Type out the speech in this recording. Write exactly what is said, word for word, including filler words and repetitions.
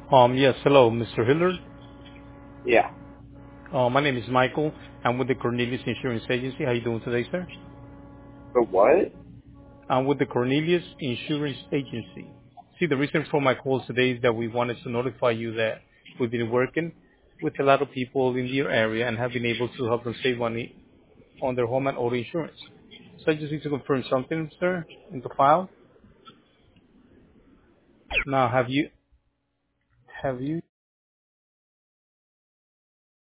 Um, yes, hello, Mister Hillard. Yeah. Uh, my name is Michael. I'm with the Cornelius Insurance Agency. How you doing today, sir? The what? I'm with the Cornelius Insurance Agency. See, the reason for my call today is that we wanted to notify you that we've been working with a lot of people in your area and have been able to help them save money on their home and auto insurance. So I just need to confirm something, sir, in the file. Now, have you have you